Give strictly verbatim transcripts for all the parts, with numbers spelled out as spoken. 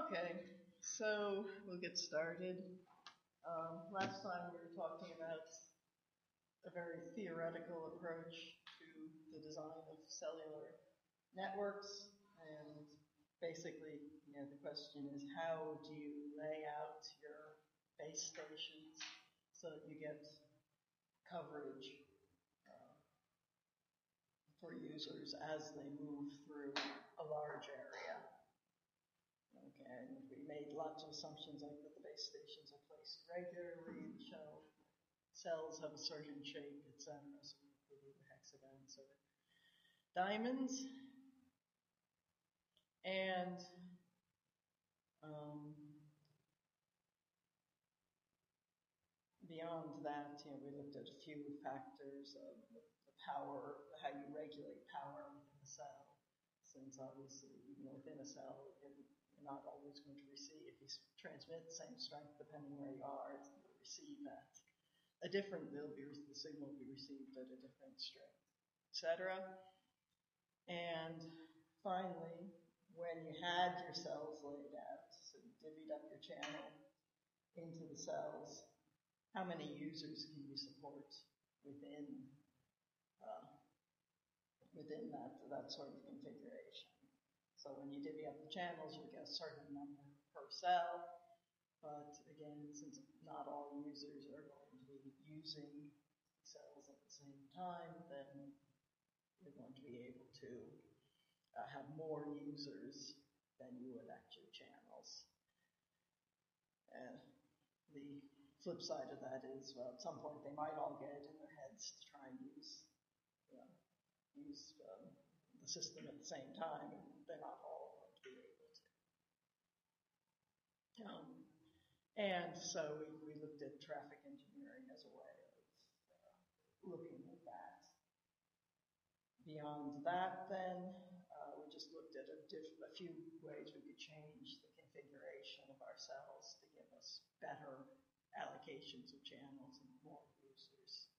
Okay, so we'll get started. Um, last time we were talking about a very theoretical approach to the design of cellular networks, and basically, you know, the question is how do you lay out your base stations so that you get coverage uh, for users as they move through a large area. Okay, and we made lots of assumptions like that the base stations are placed regularly, the shell cells have a certain shape, et cetera. So we included the hexagons or diamonds. And um, beyond that, you know, we looked at a few factors of the power, how you regulate power within the cell, since obviously, even within a cell, you're not always going to receive, if you transmit the same strength depending where you are, you'll receive at a different, there'll be, the signal will be received at a different strength, et cetera. And finally, when you had your cells laid out, so you divvied up your channel into the cells, how many users can you support within uh, within that, that sort of configuration? So when you divvy up the channels, you get a certain number per cell. But again, since not all users are going to be using cells at the same time, then you're going to be able to uh, have more users than you would at your channels. And the flip side of that is, well, at some point they might all get it in their heads to try and use, you know, use um, the system at the same time, and they're not all going to be able to. Um, and so we, we looked at traffic engineering as a way of uh, looking at that. Beyond that, then, uh, we just looked at a, diff- a few ways we could change the configuration of our cells to give us better allocations of channels and more users.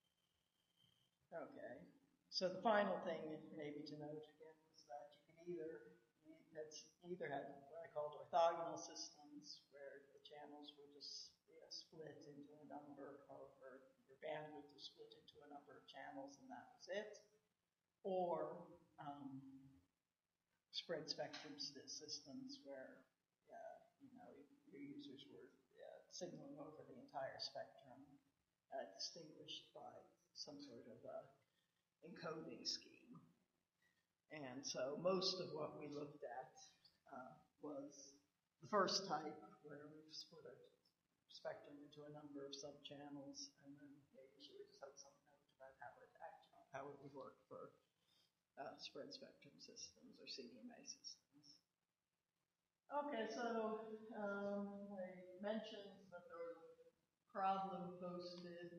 Okay, so the final thing maybe to note again is that you can either, that's either had what I called orthogonal systems, where the channels were just you know, split into a number, or, or your bandwidth was split into a number of channels and that was it, or um, spread spectrum systems where uh, you know your users were uh, signaling over the entire spectrum, uh, distinguished by some sort of uh, encoding scheme. And so most of what we looked at uh, was the first type, where we've split a spectrum into a number of subchannels, and then usually we just had some note about how it actually, how it would work for uh, spread spectrum systems or C D M A systems. Okay, so um, I mentioned that there was a problem posted.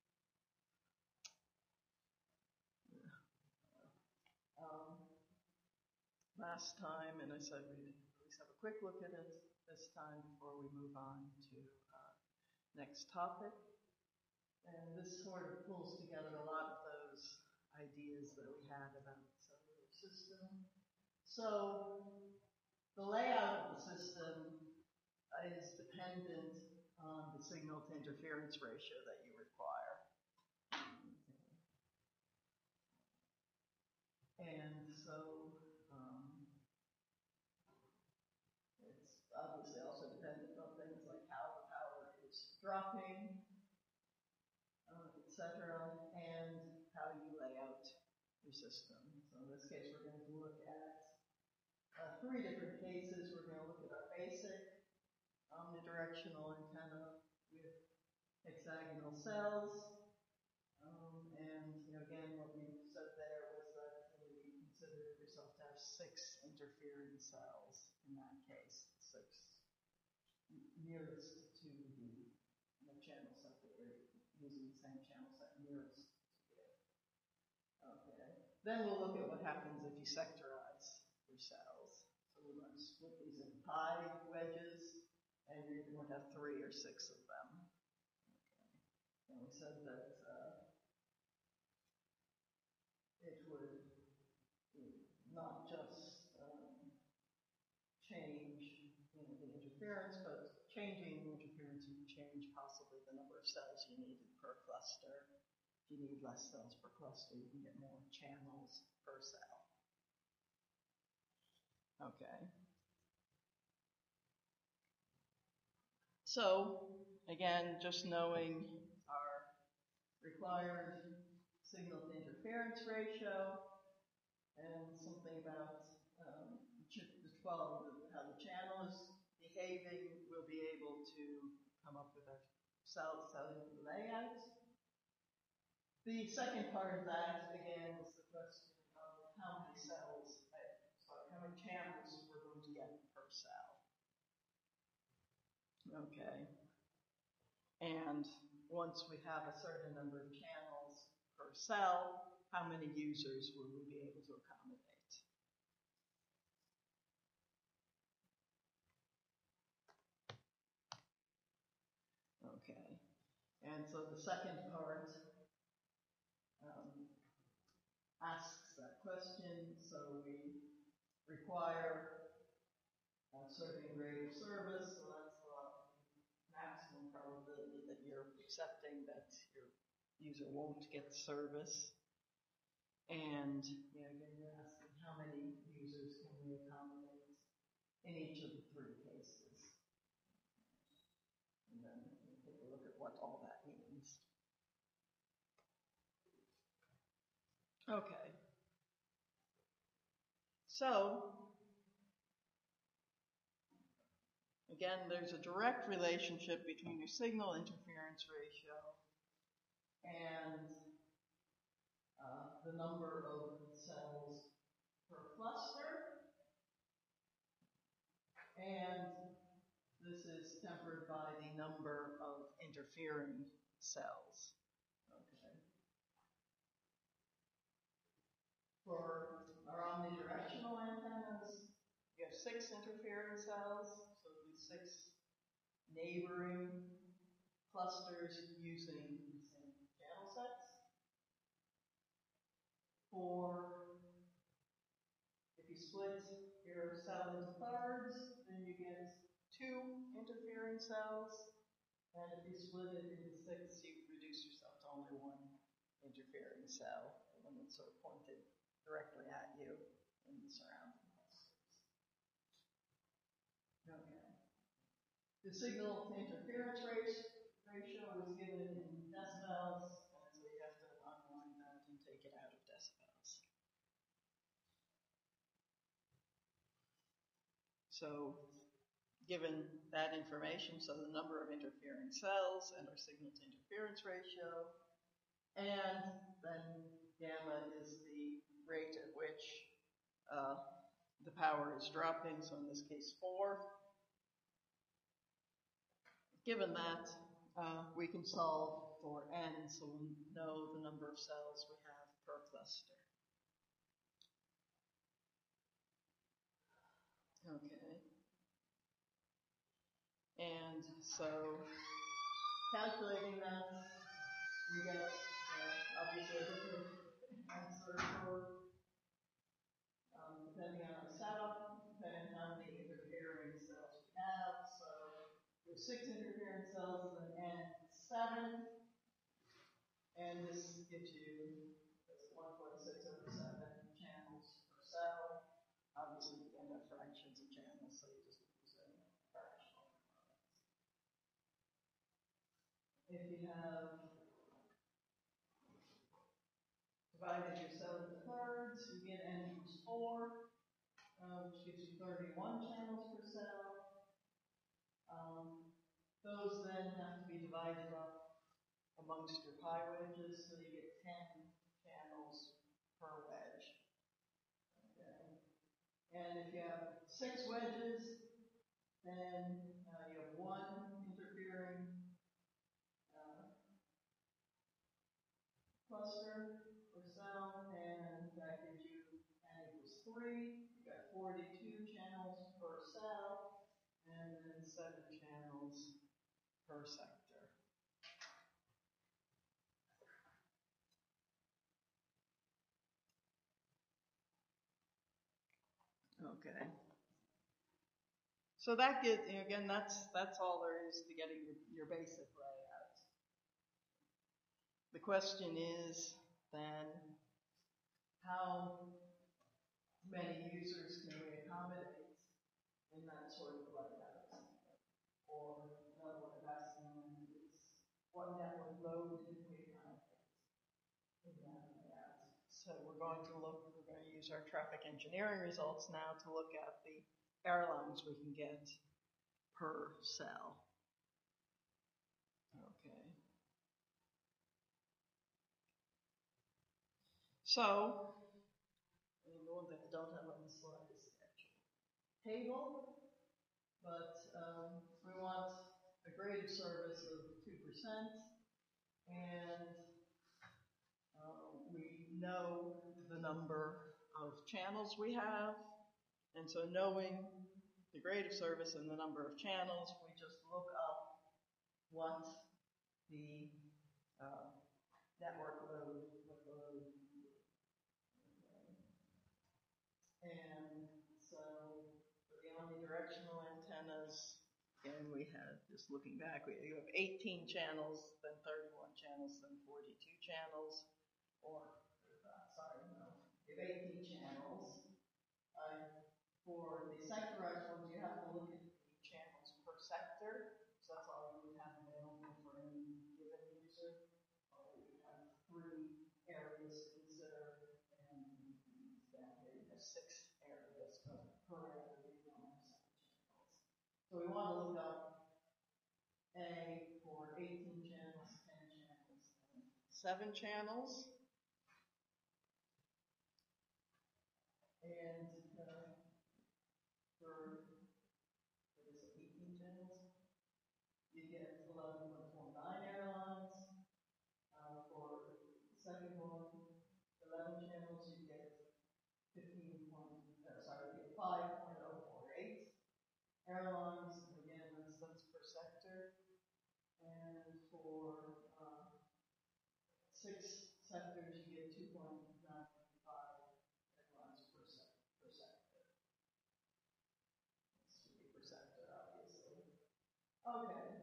Um, last time, and I said we'd at least have a quick look at it this time before we move on to uh, next topic. And this sort of pulls together a lot of those ideas that we had about the cellular system. So the layout of the system is dependent on the signal to interference ratio that you require. And so um, it's obviously also dependent on things like how the power is dropping, uh, et cetera, and how you lay out your system. So in this case, we're going to look at uh, three different cases. We're going to look at our basic omnidirectional antenna with hexagonal cells. Um, and you know, again, what we said there was that you know, you consider yourself to have six interfering cells in that case, six nearest to the you know, channel set that we're using, the same channel set nearest to it. Okay. Then we'll look at what happens if you sectorize your cells. So we're going to split these into pi wedges, and you're going to have three or six of them. Okay. And we said that uh, it would not just um, change, you interference, but changing the interference, you can change possibly the number of cells you need per cluster. If you need less cells per cluster, you can get more channels per cell. Okay. So, again, just knowing our required signal to interference ratio and something about um, well, how the channel is behaving, we'll be able to come up with our cell cellular layout. The second part of that, again, is the question of how many cells, sorry, how many channels we're going to get per cell. Okay. And once we have a certain number of channels per cell, how many users will we be able to accommodate? Okay. And so the second part um, asks that question. So we require a certain rate of service. So that's the maximum probability that you're accepting that your user won't get service. And you know, again, you're asking how many users can we accommodate in each of the three cases. And then we'll take a look at what all that means. Okay. So, again, there's a direct relationship between your signal interference ratio and uh, the number of cells per cluster. And this is tempered by the number of interfering cells. Okay. For our omnidirectional antennas, you have six interfering cells, so these six neighboring clusters using the same channel sets. For, if you split your cell into thirds, then you get two interfering cells, and if you split it into six, you reduce yourself to only one interfering cell, the one that's sort of pointed directly at you in the surrounding clusters. Okay. The signal to interference ratio was given in decibels, and so you have to unwind that and take it out of decibels. So, given that information, so the number of interfering cells and our signal to interference ratio, and then gamma is the rate at which uh, the power is dropping, so in this case four. Given that, uh, we can solve for n, so we know the number of cells we have per cluster. Okay. And so, calculating that, we get uh, obviously a different answer for, um, depending on the setup, depending on how many interfering cells we have. So, there's six interfering cells and then n seven. And this gives you one point six over seven channels per cell. Obviously, you can have fractions of channels, so you just use a fractional components. If you have divided your cell into thirds, you get n equals four, uh, which gives you thirty-one channels per cell. Um, those then have to be divided up amongst your pi wedges, so you get ten channels per wedge. Okay. And if you have six wedges, then uh, you have one interfering uh, cluster per cell, and that gives you n equals three. You've got forty-two channels per cell, and then seven channels per sector. Okay. So that get, again, that's that's all there is to getting your, your basic layout. The question is then, how many users can we accommodate in that sort of layout? Or another way of asking is, what network load can we accommodate in that layout? So we're going to look, we're going to use our traffic engineering results now to look at the airlines we can get per cell. Okay. So, and the one thing I don't have on the slide is the actual table, but um, we want a grade of service of two percent, and uh, we know the number of channels we have, and so knowing the grade of service and the number of channels, we just look up what the uh, network load, what the load. And so for the omnidirectional antennas, again, we have, just looking back, we you have eighteen channels, then thirty-one channels, then forty-two channels, or, uh, sorry, no, you have eighteen channels. Uh, for the sectorized ones, you have to look at the channels per sector, so that's all you would have available for any given user. Or you have three areas to consider, and down here you have six areas per area. You don't have seven channels. So we want to look up A for eighteen channels, ten channels, and seven channels. And uh, for, what is it, eighteen channels, you get eleven point four nine airlines. Uh, for the second one, eleven channels, you get fifteen point, uh, sorry, you get five point zero four eight airlines. Again, that's, that's per sector. And for uh, six sectors, you get two point nine five airlines per, sec per sector. This should be per sector, obviously. Okay.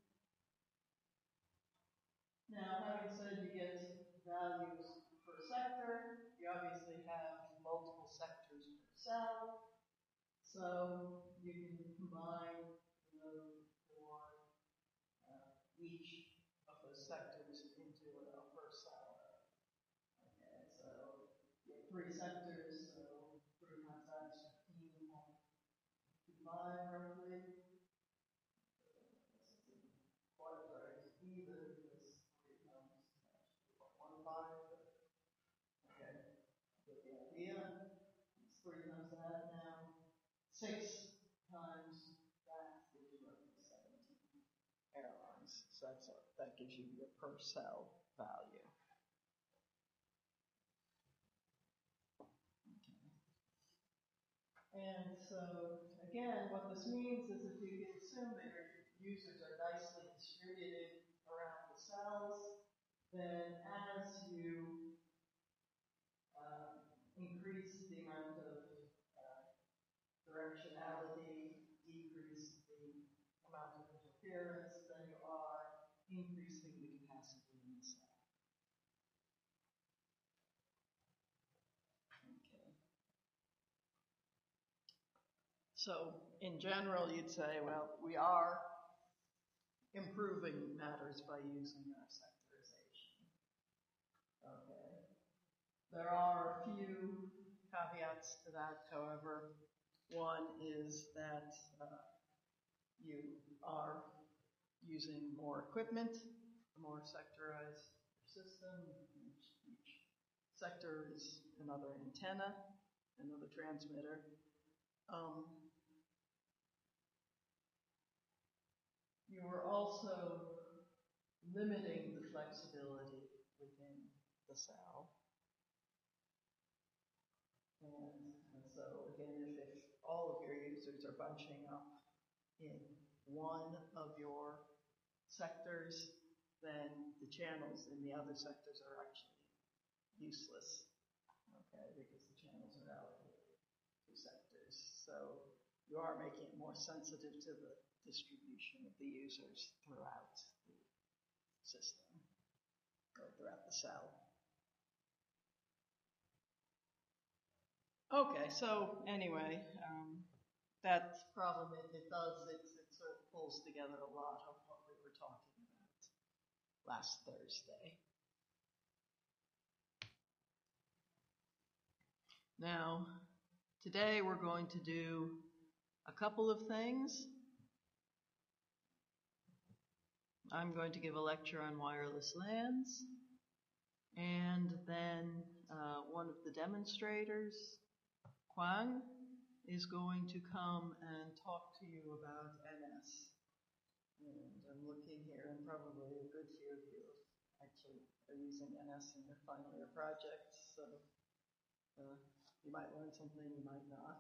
Now, having said you get values per sector, you obviously have multiple sectors per cell. So you can combine the load for uh, each of those sectors into a per cell. Okay, so you have three sectors, so three times that is fifteen point two five roughly. Quite right either, because three times two point one five. Okay, get the idea. It's three times that now. Six times that gives you roughly seventeen airlines. So that's a, that gives you your per cell value. Okay. And so again, what this means is if you can assume that your users are nicely distributed around the cells, then as you uh, increase the amount of uh, directionality, decrease the amount of interference, then you are increasing the capacity in the cell. Okay. So in general, you'd say, well, we are improving matters by using our sectorization. Okay. There are a few caveats to that, however. One is that uh, you are using more equipment, a more sectorized system. Each, each sector is another antenna, another transmitter. Um, you are also limiting the flexibility within the cell. And, and so again, if, if all of your users are bunching up in one of your sectors, then the channels in the other sectors are actually useless, okay, because the channels are allocated to sectors. So you are making it more sensitive to the distribution of the users throughout the system, or throughout the cell. Okay, so anyway, um, that problem, it, it does, it, it sort of pulls together a lot of what we were talking about last Thursday. Now, today we're going to do a couple of things. I'm going to give a lecture on wireless LANs, and then uh, one of the demonstrators, Kwang, is going to come and talk to you about N S. And I'm looking here, and probably a good few of you actually are using N S in your final year projects, so uh, you might learn something, you might not.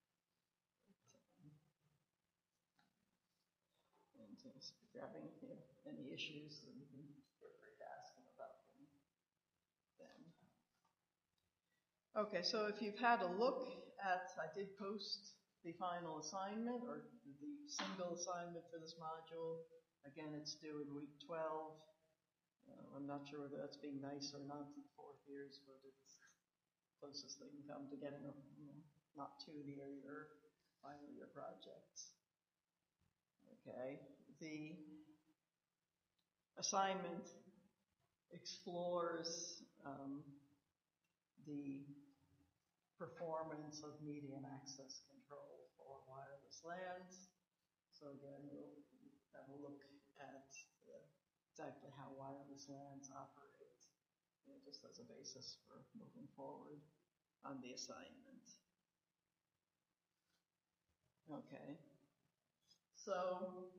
And just if you're having you know, any issues, then you can feel free to ask them about them then. Okay, so if you've had a look at, I did post the final assignment, or the single assignment for this module. Again, it's due in week twelve. Uh, I'm not sure whether that's being nice or not to the fourth years, but it's closest they can come to getting a, you know, not too near your final year projects. Okay, the assignment explores um, the performance of medium access control for wireless LANs. So again, we'll have a look at uh, exactly how wireless LANs operate, you know, just as a basis for moving forward on the assignment. Okay, so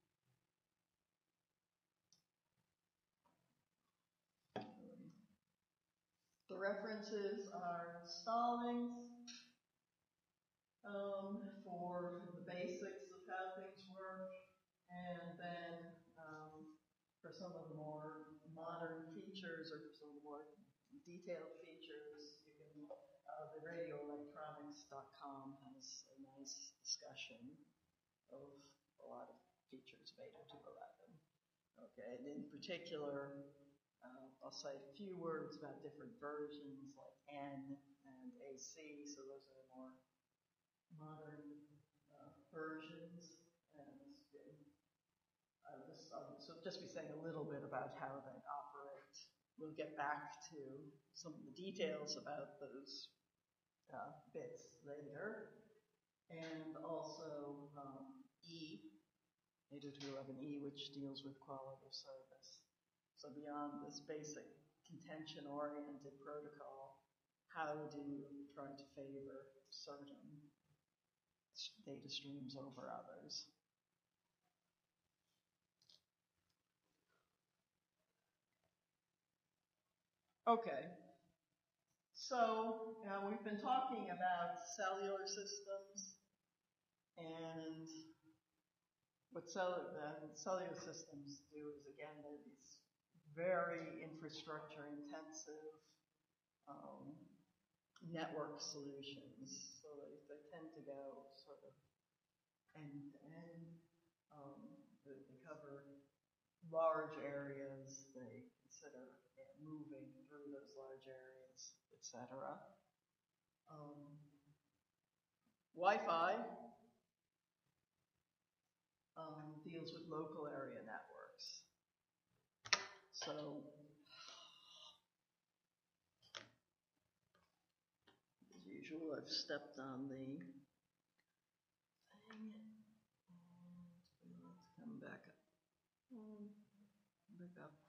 the references are Stallings um, for the basics of how things work, and then um, for some of the more modern features or some of the more detailed features, you can, uh, the radio electronics dot com has a nice discussion of a lot of features of eight oh two eleven. Okay, and in particular, Uh, I'll cite a few words about different versions like N and A C, so those are the more modern uh, versions. And I'll just, I'll so just be saying a little bit about how they operate. We'll get back to some of the details about those uh, bits later. And also um, E, eight oh two eleven E, which deals with quality of service. So beyond this basic contention-oriented protocol, how do you try to favor certain data streams over others? Okay, so uh, we've been talking about cellular systems, and what cell uh, cellular systems do is, again, they're these very infrastructure intensive um, network solutions. So they, they tend to go sort of end to end. Um, they, they cover large areas. They consider you know, moving through those large areas, et cetera. Um, Wi-Fi um, deals with local area networks. So as usual, I've stepped on the thing. And let's come back up. Back up.